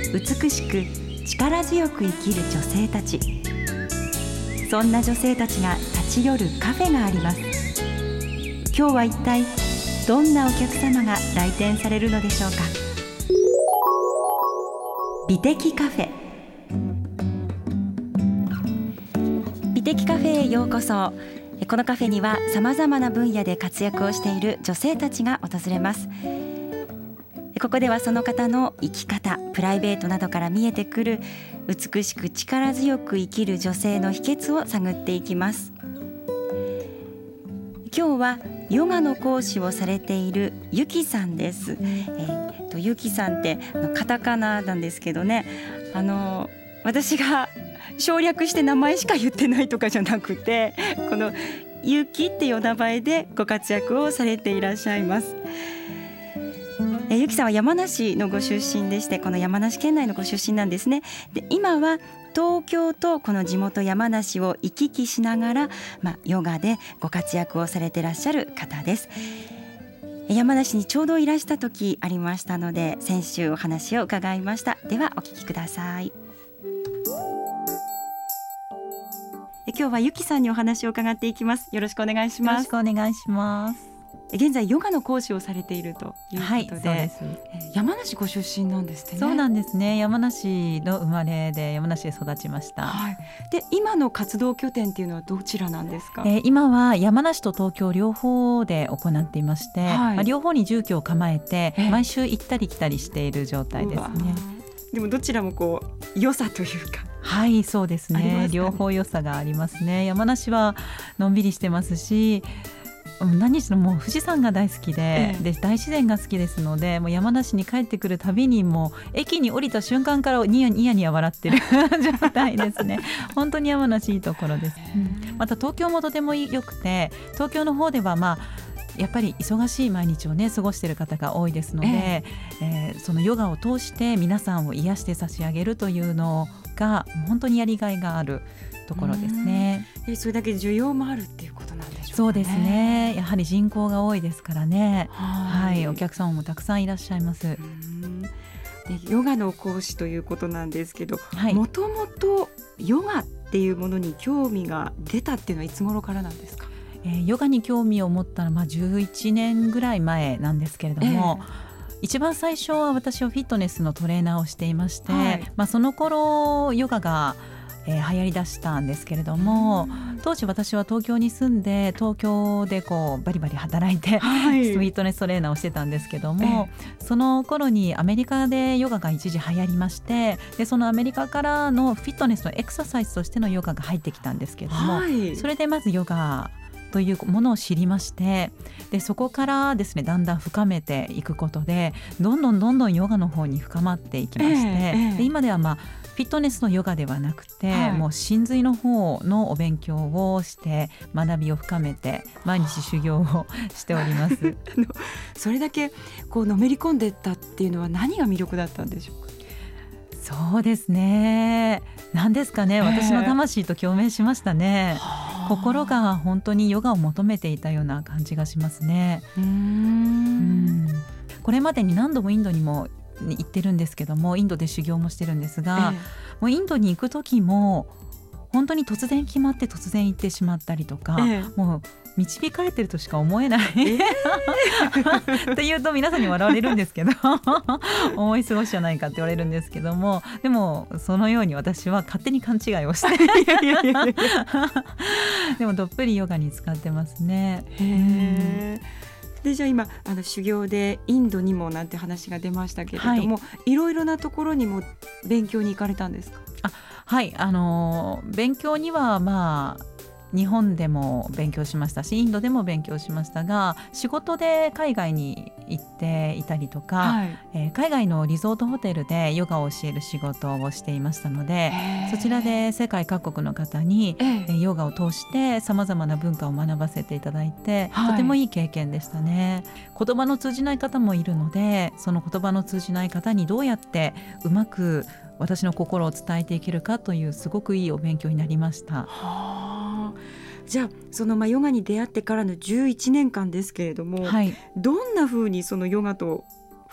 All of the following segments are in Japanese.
美しく力強く生きる女性たち。そんな女性たちが立ち寄るカフェがあります。今日は一体どんなお客様が来店されるのでしょうか。美的カフェ。美的カフェへようこそ。このカフェにはさまざまな分野で活躍をしている女性たちが訪れます。ここではその方の生き方、プライベートなどから見えてくる美しく力強く生きる女性の秘訣を探っていきます。今日はヨガの講師をされているゆきさんです。ゆきさんってカタカナなんですけどね、私が省略して名前しか言ってないとかじゃなくて、このゆきっていうお名前でご活躍をされていらっしゃいます。ゆきさんは山梨のご出身でして、この山梨県内のご出身なんですね。で、今は東京とこの地元山梨を行き来しながら、ヨガでご活躍をされていらっしゃる方です。山梨にちょうどいらした時ありましたので、先週お話を伺いました。ではお聞きください。今日はゆきさんにお話を伺っていきます。よろしくお願いします。 よろしくお願いします。 現在ヨガの講師をされているということで、 はい、そうです。 山梨ご出身なんですね。 そうなんですね。山梨の生まれで山梨で育ちました。 はい、で今の活動拠点っていうのはどちらなんですか。 今は山梨と東京両方で行っていまして、両方に住居を構えて毎週行ったり来たりしている状態ですね。 でもどちらもこう良さというか。 はい、そうですね。両方良さがありますね。山梨はのんびりしてますし、何しろもう富士山が大好きで、大自然が好きですので、もう山梨に帰ってくるたびにもう駅に降りた瞬間からニヤニヤ笑ってる状態ですね。本当に山梨いいところです。また東京もとても良くて、東京の方ではやっぱり忙しい毎日をね過ごしている方が多いですので、そのヨガを通して皆さんを癒して差し上げるというのが本当にやりがいがあるところですね。 それだけ需要もあるっていうことなんでしょうかね。 そうですね。やはり人口が多いですからね。はい、お客様もたくさんいらっしゃいます。 でヨガの講師ということなんですけど、もともとヨガっていうものに興味が出たっていうのはいつ頃からなんですか。 ヨガに興味を持ったのは11年ぐらい前なんですけれども、一番最初は私はフィットネスのトレーナーをしていまして、その頃ヨガが流行りだしたんですけれども、当時私は東京に住んで東京でこうバリバリ働いて、フィットネストレーナーをしてたんですけども、その頃にアメリカでヨガが一時流行りまして、でそのアメリカからのフィットネスのエクササイズとしてのヨガが入ってきたんですけども、それでまずヨガというものを知りまして、でそこからですねだんだん深めていくことでどんどんヨガの方に深まっていきまして、で今ではフィットネスのヨガではなくて、もう真髄の方のお勉強をして学びを深めて毎日修行をしておりますそれだけこうのめり込んでいったっていうのは何が魅力だったんでしょうか。 そうですね、何ですかね、私の魂と共鳴しましたね。心が本当にヨガを求めていたような感じがしますね。これまでに何度もインドにも行ってるんですけども、インドで修行もしてるんですが、もうインドに行く時も本当に突然決まって突然行ってしまったりとか、もう導かれてるとしか思えない、って言うと皆さんに笑われるんですけど思い過ごしじゃないかって言われるんですけども、でもそのように私は勝手に勘違いをしてでもどっぷりヨガに使ってますね。 でじゃあ今修行でインドにもなんて話が出ましたけれども、いろいろなところにも勉強に行かれたんですか。 はい、勉強には日本でも勉強しましたしインドでも勉強しましたが、仕事で海外に行っていたりとか、海外のリゾートホテルでヨガを教える仕事をしていましたので、そちらで世界各国の方にヨガを通してさまざまな文化を学ばせていただいて、とてもいい経験でしたね。言葉の通じない方もいるので、その言葉の通じない方にどうやってうまく私の心を伝えていけるかというすごくいいお勉強になりました。 じゃあそのヨガに出会ってからの11年間ですけれども、どんな風にそのヨガと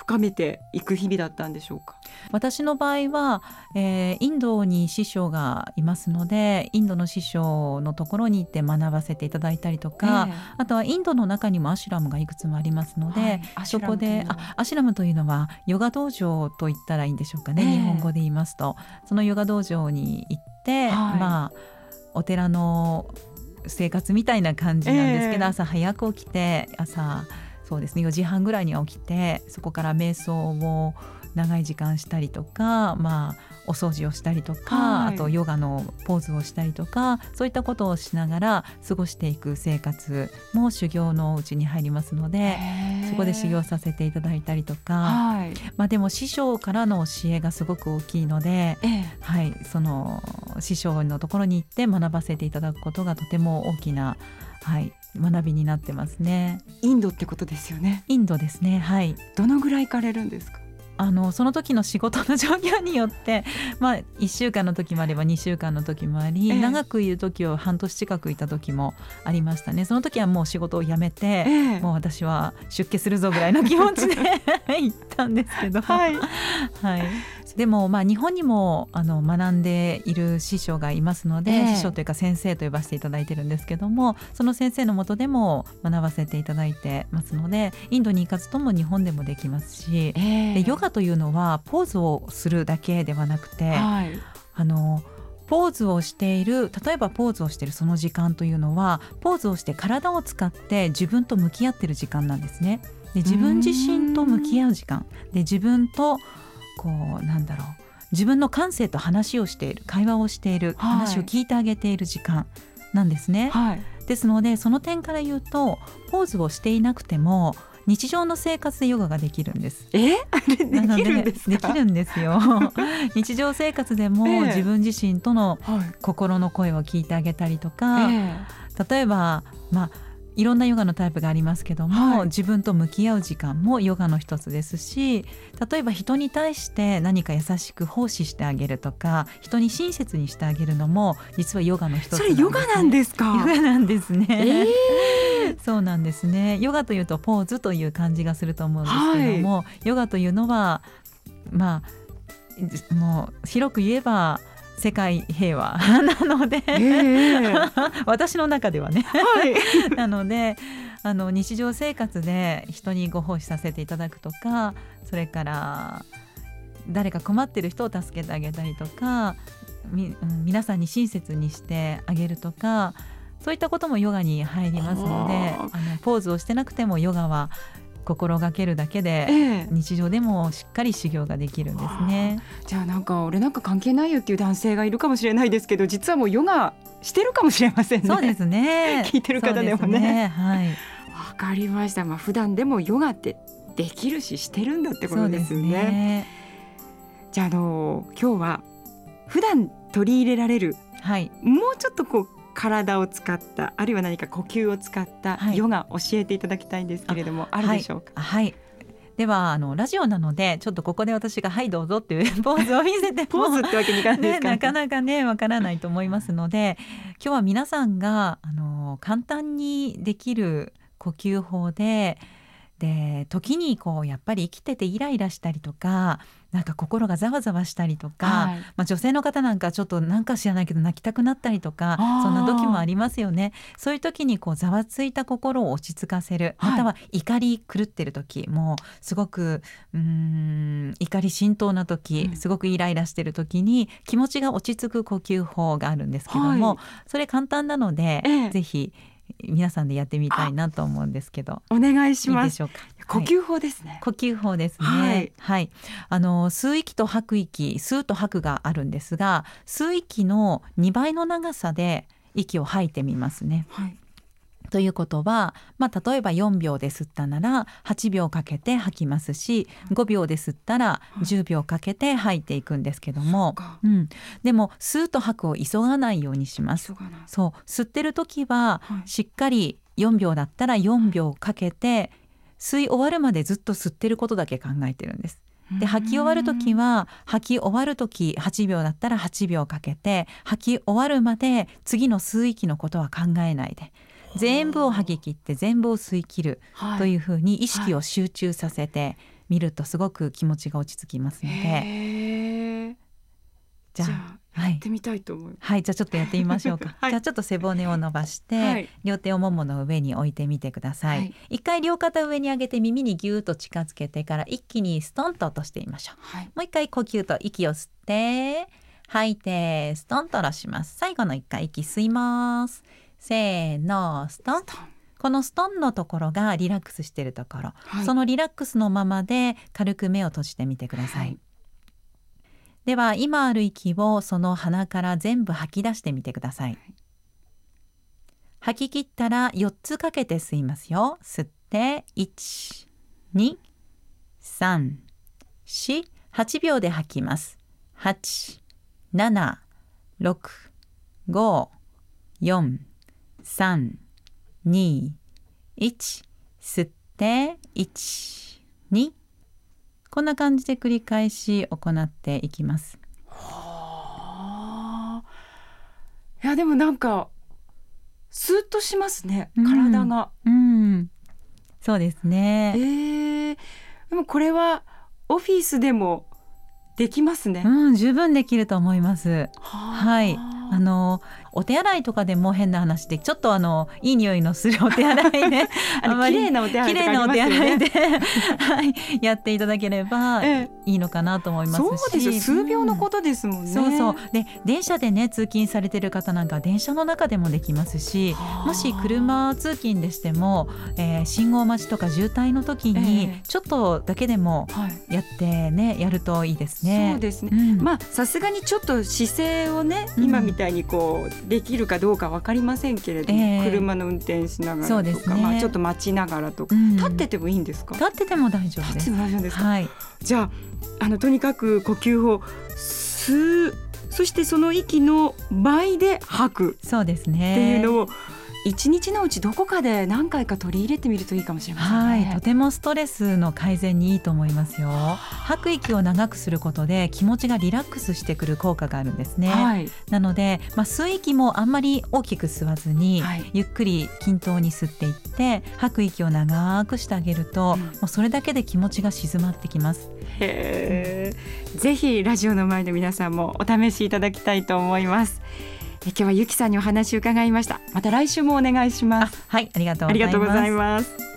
深めていく日々だったんでしょうか？ 私の場合は、インドに師匠がいますので、インドの師匠のところに行って学ばせていただいたりとか、あとはインドの中にもアシュラムがいくつもありますので、そこでアシュラムというのはヨガ道場と言ったらいいんでしょうかね、日本語で言いますと。そのヨガ道場に行って、お寺の生活みたいな感じなんですけど、朝早く起きて、そうですね、4時半ぐらいには起きて、そこから瞑想を長い時間したりとか、お掃除をしたりとか、あとヨガのポーズをしたりとか、そういったことをしながら過ごしていく生活も修行のうちに入りますので、そこで修行させていただいたりとか、でも師匠からの教えがすごく大きいので、その師匠のところに行って学ばせていただくことがとても大きな、学びになってますね。 インドってことですよね？ インドですね。 どのぐらい行かれるんですか？ その時の仕事の状況によって、1週間の時もあれば2週間の時もあり、長くいる時は半年近くいた時もありましたね。その時はもう仕事を辞めて、もう私は出家するぞぐらいの気持ちで行ったんですけど、でも日本にも学んでいる師匠がいますので、師匠というか先生と呼ばせていただいてるんですけども、その先生の下でも学ばせていただいてますので、インドに行かずとも日本でもできますし、でヨガというのはポーズをするだけではなくて、ポーズをしている、例えばポーズをしているその時間というのは、ポーズをして体を使って自分と向き合っている時間なんですね。で自分自身と向き合う時間で、自分と自分の感性と話をしている、会話をしている、話を聞いてあげている時間なんですね。ですので、その点から言うと、ポーズをしていなくても日常の生活でヨガができるんです。 できるんですか？ できるんですよ日常生活でも自分自身との心の声を聞いてあげたりとか、例えばいろんなヨガのタイプがありますけども、自分と向き合う時間もヨガの一つですし、例えば人に対して何か優しく奉仕してあげるとか、人に親切にしてあげるのも実はヨガの一つなんですね。 それヨガなんですか？ ヨガなんですね、そうなんですね。ヨガというとポーズという感じがすると思うんですけども、ヨガというのはもう広く言えば世界平和なので、私の中ではね、なので日常生活で人にご奉仕させていただくとか、それから誰か困ってる人を助けてあげたりとか、皆さんに親切にしてあげるとか、そういったこともヨガに入りますので、ポーズをしてなくてもヨガは心がけるだけで日常でもしっかり修行ができるんですね。 じゃあ俺なんか関係ないよっていう男性がいるかもしれないですけど、実はもうヨガしてるかもしれませんね。 そうですね聞いてる方でもね。 わかりました。普段でもヨガってできるししてるんだってことですよね。じゃあ今日は普段取り入れられる、もうちょっと体を使った、あるいは何か呼吸を使ったヨガ教えていただきたいんですけれども、あるでしょうか？ ではラジオなので、ちょっとここで私がどうぞっていうポーズを見せてもポーズってわけにいかないですか？ なかなかねわからないと思いますので、今日は皆さんが簡単にできる呼吸法で、時にやっぱり生きててイライラしたりとか、なんか心がざわざわしたりとか、女性の方なんかちょっとなんか知らないけど泣きたくなったりとか、そんな時もありますよね。そういう時にざわついた心を落ち着かせる、または怒り狂ってる時、もうすごく怒り心頭な時、すごくイライラしてる時に気持ちが落ち着く呼吸法があるんですけども、それ簡単なので、ぜひ皆さんでやってみたいなと思うんですけど、 お願いします。 いいでしょうか？ 呼吸法ですね。 呼吸法ですね。吸う息と吐く息、吸うと吐くがあるんですが、吸う息の2倍の長さで息を吐いてみますね。ということは、例えば4秒で吸ったなら8秒かけて吐きますし、5秒で吸ったら10秒かけて吐いていくんですけども、でも吸うと吐くを急がないようにします。吸ってる時はしっかり4秒だったら4秒かけて、吸い終わるまでずっと吸ってることだけ考えてるんです。で吐き終わる時は、吐き終わる時8秒だったら8秒かけて、吐き終わるまで次の吸う息のことは考えないで、全部を吐き切って全部を吸い切るというふうに意識を集中させて見るとすごく気持ちが落ち着きますので、 じゃあやってみたいと思います。 はい、じゃあちょっとやってみましょうか、じゃあちょっと背骨を伸ばして、両手をももの上に置いてみてください、一回両肩上に上げて耳にギューッと近づけてから一気にストンと落としてみましょう、もう一回呼吸と息を吸って吐いてストンと下ろします。最後の一回息吸います。せーのストン。このストンのところがリラックスしているところ、そのリラックスのままで軽く目を閉じてみてください、では今ある息をその鼻から全部吐き出してみてください、吐き切ったら4つかけて吸いますよ。吸って1、2、3、4、8秒で吐きます。8、7、6、5、4、3、2、1、吸って1、2、こんな感じで繰り返し行っていきます。 いやでもなんかスーッとしますね、体が、 そうですね、 でもこれはオフィスでもできますね、 十分できると思います。はい、お手洗いとかでも変な話でちょっといい匂いのするお手洗いね綺麗なお手洗いとかありますよね。 綺麗なお手洗いで、はい、やっていただければいいのかなと思いますし、 そうですよ、数秒のことですもんね、 そうで電車でね通勤されてる方なんか電車の中でもできますし、もし車通勤でしても、信号待ちとか渋滞の時にちょっとだけでもやってね、やるといいですね。 そうですね、さすがにちょっと姿勢をね、今みたいにこうできるかどうか分かりませんけれども、車の運転しながらとか、ちょっと待ちながらとか、立っててもいいんですか？ 立ってても大丈夫です。 立ってても大丈夫ですか？じゃあとにかく呼吸を吸う、そしてその息の倍で吐く、 そうですね、 っていうのを一日のうちどこかで何回か取り入れてみるといいかもしれませんね。 とてもストレスの改善にいいと思いますよ。吐く息を長くすることで気持ちがリラックスしてくる効果があるんですね、なので、吸う息もあんまり大きく吸わずに、ゆっくり均等に吸っていって吐く息を長くしてあげると、もうそれだけで気持ちが静まってきます。 ぜひラジオの前の皆さんもお試しいただきたいと思います。今日はゆきさんにお話を伺いました。また来週もお願いします。 はい、ありがとうございます。